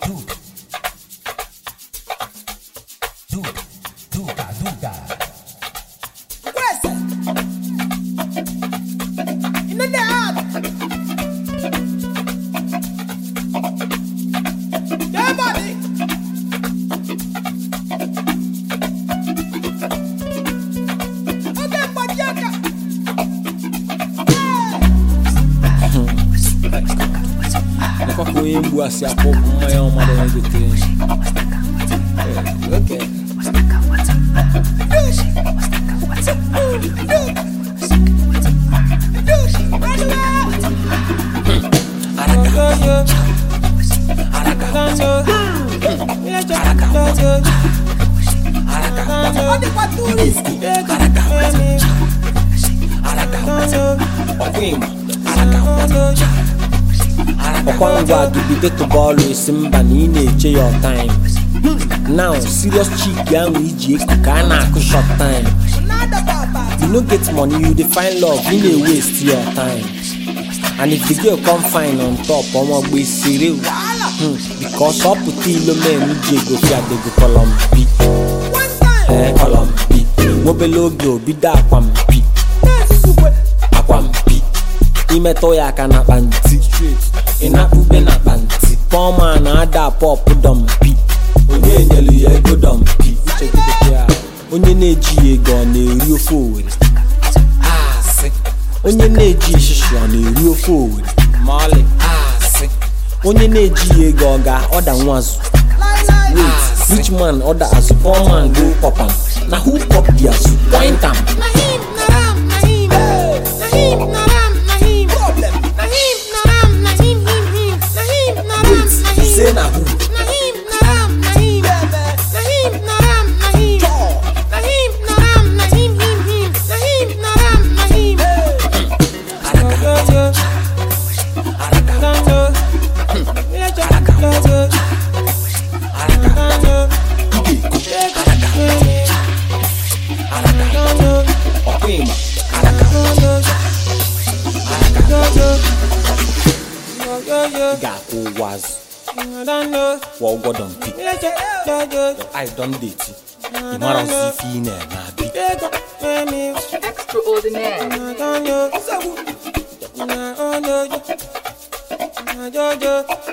Se a pouco amanhã uma da de três. Ok. Okwangwa gibide to ball is mba ni na-eche your time. Now serious chick ya nwe iji eku ka na akụ short time. You no get money, you define love, you dey waste your time. And if the girl come fine on top, ọmọ gbe sere o. Because up to ilo men ije go fi adego kolombi. Kolombi. Mobile oge obi da akwampi. Akwampi. Imeto ya ka na panti. Inakube na panti. Poma na ada pop dumpy. Onye nyelu ya ego dumpy. Onye na-eji ego ọ na-eri ofe Owerri. Onye na-eji ishishi ọ na-eri ofe Owerri. Mali. Onye na-eji ego ọ ga-ọda nwazu. Wait, rich man order azụ, poor man go pop am. Na who pop the azụ? Point am. Say na who? Gaku was well God on pick. I don't date you. Mara see na bi. Extraordinaire.